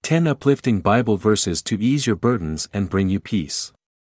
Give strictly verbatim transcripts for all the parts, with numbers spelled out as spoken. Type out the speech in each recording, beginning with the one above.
ten uplifting Bible verses to ease your burdens and bring you peace.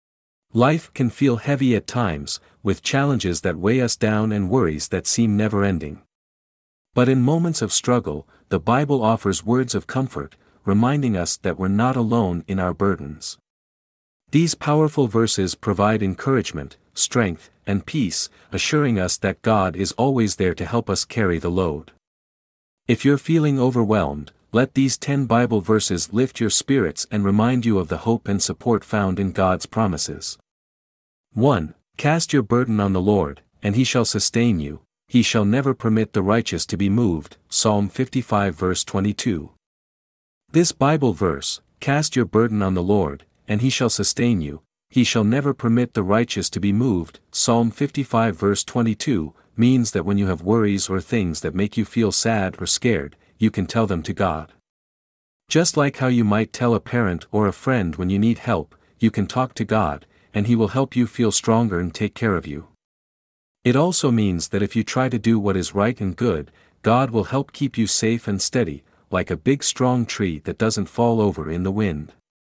Life can feel heavy at times, with challenges that weigh us down and worries that seem never-ending. But in moments of struggle, the Bible offers words of comfort, reminding us that we're not alone in our burdens. These powerful verses provide encouragement, strength, and peace, assuring us that God is always there to help us carry the load. If you're feeling overwhelmed, let these ten Bible verses lift your spirits and remind you of the hope and support found in God's promises. one. Cast your burden on the Lord, and He shall sustain you. He shall never permit the righteous to be moved. Psalm fifty-five verse twenty-two. This Bible verse, cast your burden on the Lord, and He shall sustain you. He shall never permit the righteous to be moved. Psalm fifty-five verse twenty-two, means that when you have worries or things that make you feel sad or scared, you can tell them to God. Just like how you might tell a parent or a friend when you need help, you can talk to God, and He will help you feel stronger and take care of you. It also means that if you try to do what is right and good, God will help keep you safe and steady, like a big strong tree that doesn't fall over in the wind.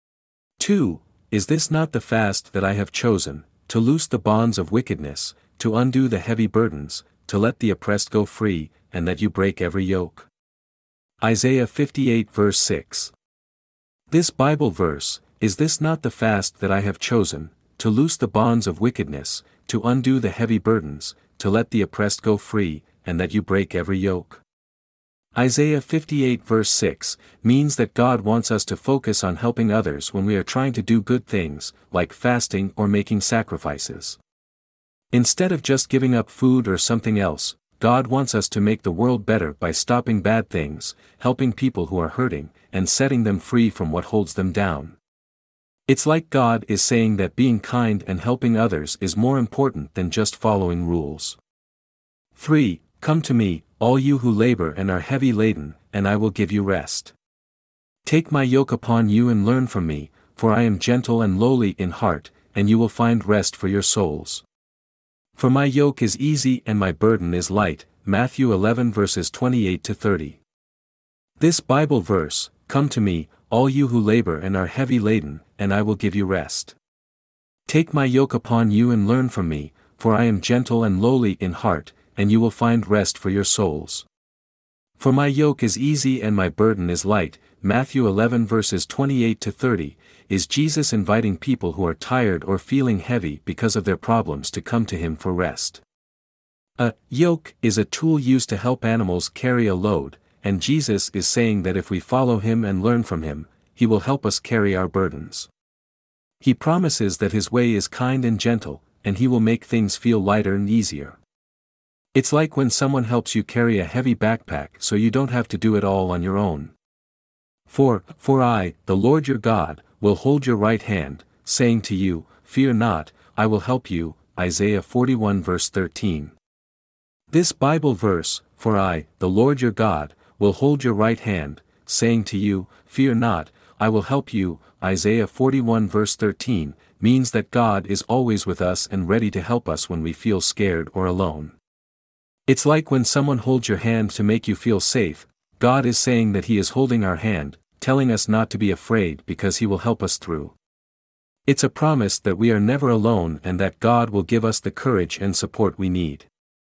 two. Is this not the fast that I have chosen, to loose the bonds of wickedness, to undo the heavy burdens, to let the oppressed go free, and that you break every yoke? Isaiah fifty-eight verse six. This Bible verse, is this not the fast that I have chosen, to loose the bonds of wickedness, to undo the heavy burdens, to let the oppressed go free, and that you break every yoke? Isaiah fifty-eight verse six, means that God wants us to focus on helping others when we are trying to do good things, like fasting or making sacrifices. Instead of just giving up food or something else, God wants us to make the world better by stopping bad things, helping people who are hurting, and setting them free from what holds them down. It's like God is saying that being kind and helping others is more important than just following rules. three. Come to me, all you who labor and are heavy laden, and I will give you rest. Take my yoke upon you and learn from me, for I am gentle and lowly in heart, and you will find rest for your souls. For my yoke is easy and my burden is light. Matthew eleven verses twenty-eight to thirty. This Bible verse, come to me, all you who labor and are heavy laden, and I will give you rest. Take my yoke upon you and learn from me, for I am gentle and lowly in heart, and you will find rest for your souls. For my yoke is easy and my burden is light. Matthew eleven verses twenty-eight to thirty, is Jesus inviting people who are tired or feeling heavy because of their problems to come to Him for rest. A yoke is a tool used to help animals carry a load, and Jesus is saying that if we follow Him and learn from Him, He will help us carry our burdens. He promises that His way is kind and gentle, and He will make things feel lighter and easier. It's like when someone helps you carry a heavy backpack so you don't have to do it all on your own. For, for I, the Lord your God, will hold your right hand, saying to you, fear not, I will help you. Isaiah forty-one verse thirteen. This Bible verse, for I, the Lord your God, will hold your right hand, saying to you, fear not, I will help you. Isaiah forty-one verse thirteen, means that God is always with us and ready to help us when we feel scared or alone. It's like when someone holds your hand to make you feel safe. God is saying that He is holding our hand, telling us not to be afraid because He will help us through. It's a promise that we are never alone and that God will give us the courage and support we need.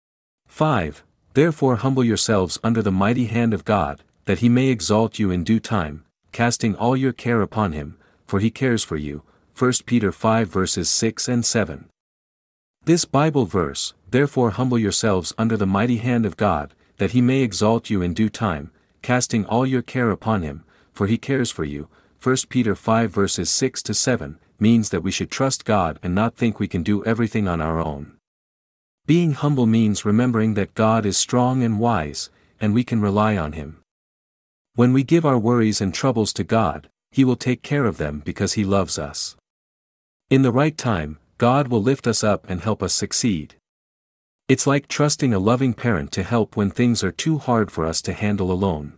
five. Therefore humble yourselves under the mighty hand of God, that He may exalt you in due time, casting all your care upon Him, for He cares for you. First Peter five verses six and seven. This Bible verse, therefore humble yourselves under the mighty hand of God, that He may exalt you in due time, casting all your care upon Him, for He cares for you. First Peter five verses six to seven, means that we should trust God and not think we can do everything on our own. Being humble means remembering that God is strong and wise, and we can rely on Him. When we give our worries and troubles to God, He will take care of them because He loves us. In the right time, God will lift us up and help us succeed. It's like trusting a loving parent to help when things are too hard for us to handle alone.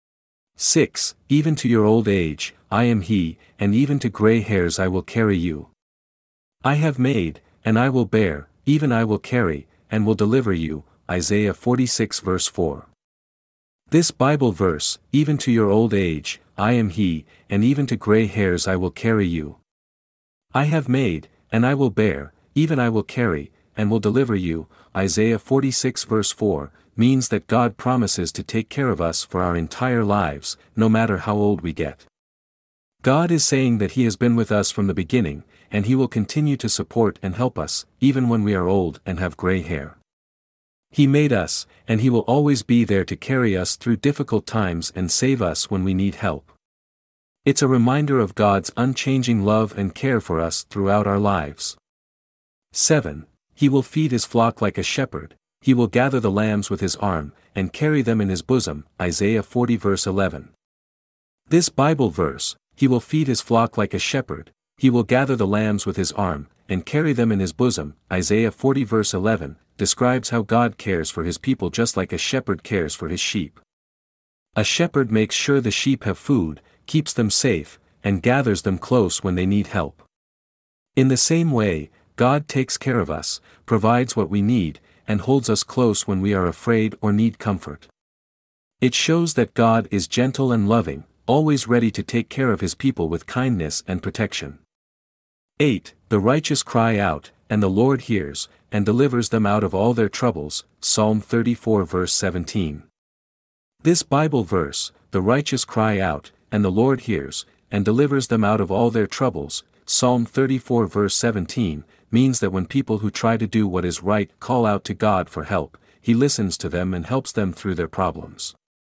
six. Even to your old age, I am He, and even to gray hairs I will carry you. I have made, and I will bear, even I will carry, and will deliver you. Isaiah forty-six verse four. This Bible verse, even to your old age, I am He, and even to gray hairs I will carry you. I have made, and I will bear, even I will carry, and will deliver you, Isaiah forty-six verse four, means that God promises to take care of us for our entire lives, no matter how old we get. God is saying that He has been with us from the beginning, and He will continue to support and help us, even when we are old and have gray hair. He made us, and He will always be there to carry us through difficult times and save us when we need help. It's a reminder of God's unchanging love and care for us throughout our lives. seven. He will feed His flock like a shepherd, He will gather the lambs with His arm, and carry them in His bosom, Isaiah forty verse eleven. This Bible verse, He will feed His flock like a shepherd, He will gather the lambs with His arm, and carry them in His bosom, Isaiah forty verse eleven, describes how God cares for His people just like a shepherd cares for his sheep. A shepherd makes sure the sheep have food, keeps them safe, and gathers them close when they need help. In the same way, God takes care of us, provides what we need, and holds us close when we are afraid or need comfort. It shows that God is gentle and loving, always ready to take care of His people with kindness and protection. eight. The righteous cry out, and the Lord hears, and delivers them out of all their troubles, Psalm thirty-four verse seventeen. This Bible verse, the righteous cry out, and the Lord hears, and delivers them out of all their troubles, Psalm thirty-four verse seventeen, means that when people who try to do what is right call out to God for help, He listens to them and helps them through their problems.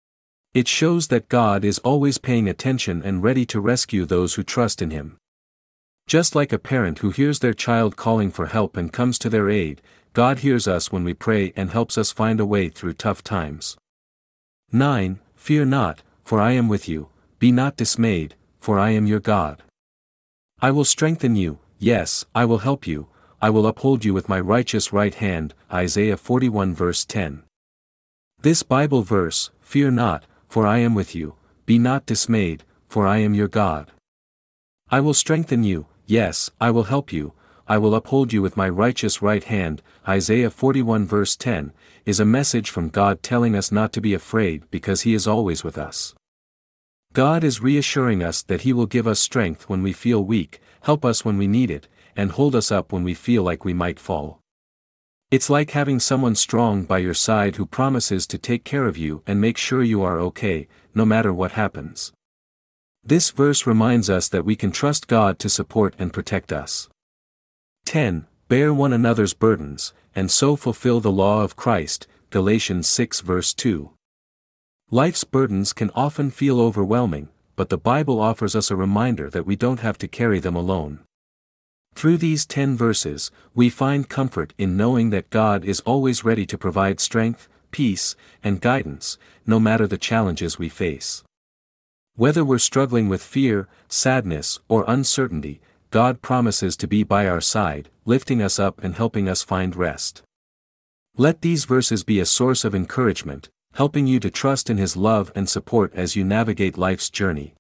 It shows that God is always paying attention and ready to rescue those who trust in Him. Just like a parent who hears their child calling for help and comes to their aid, God hears us when we pray and helps us find a way through tough times. nine. Fear not, for I am with you, be not dismayed, for I am your God. I will strengthen you, yes, I will help you, I will uphold you with my righteous right hand, Isaiah forty-one verse ten. This Bible verse, fear not, for I am with you, be not dismayed, for I am your God. I will strengthen you, yes, I will help you, I will uphold you with my righteous right hand, Isaiah forty-one verse ten, is a message from God telling us not to be afraid because He is always with us. God is reassuring us that He will give us strength when we feel weak, help us when we need it, and hold us up when we feel like we might fall. It's like having someone strong by your side who promises to take care of you and make sure you are okay, no matter what happens. This verse reminds us that we can trust God to support and protect us. ten. Bear one another's burdens, and so fulfill the law of Christ, Galatians six verse two. Life's burdens can often feel overwhelming, but the Bible offers us a reminder that we don't have to carry them alone. Through these ten verses, we find comfort in knowing that God is always ready to provide strength, peace, and guidance, no matter the challenges we face. Whether we're struggling with fear, sadness, or uncertainty, God promises to be by our side, lifting us up and helping us find rest. Let these verses be a source of encouragement, helping you to trust in His love and support as you navigate life's journey.